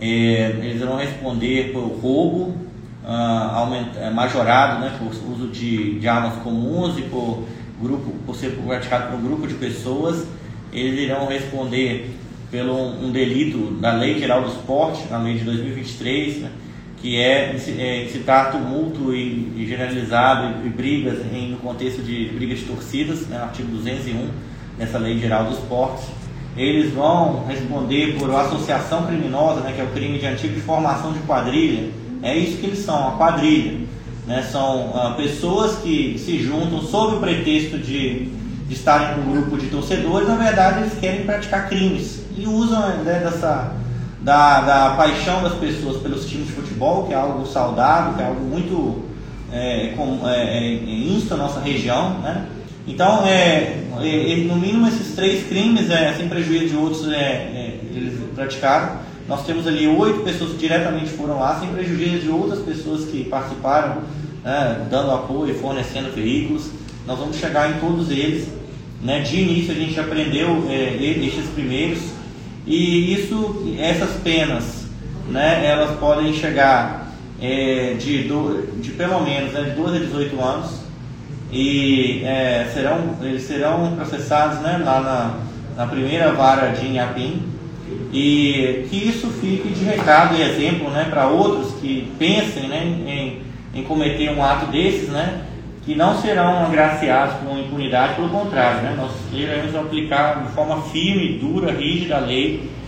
Eles vão responder por roubo majorado, né, por uso de armas comuns e por ser praticado por um grupo de pessoas. Eles irão responder pelo um delito da Lei Geral do Esporte, na lei de 2023, né, que é incitar tumulto e generalizado e brigas no contexto de brigas de torcidas, né, artigo 201 dessa Lei Geral do Esporte. Eles vão responder por associação criminosa, né, que é o crime de antiga formação de quadrilha. É isso que eles são, uma quadrilha, né? São pessoas que se juntam sob o pretexto de estarem com um grupo de torcedores. Na verdade, eles querem praticar crimes e usam, né, da paixão das pessoas pelos times de futebol, que é algo saudável, que é algo muito insto na nossa região, né? Então, no mínimo esses 3 crimes, sem prejuízo de outros, eles praticaram. Nós temos ali 8 pessoas que diretamente foram lá, sem prejuízo de outras pessoas que participaram, dando apoio, fornecendo veículos. Nós vamos chegar em todos eles, né? De início a gente aprendeu estes primeiros, e essas penas, né, elas podem chegar de pelo menos, né, de 12 a 18 anos, e eles serão processados, né, lá na primeira vara de Inhapim. E que isso fique de recado e exemplo, né, para outros que pensem, né, em cometer um ato desses, né, que não serão agraciados com impunidade. Pelo contrário, né, nós iremos aplicar de forma firme, dura, rígida a lei,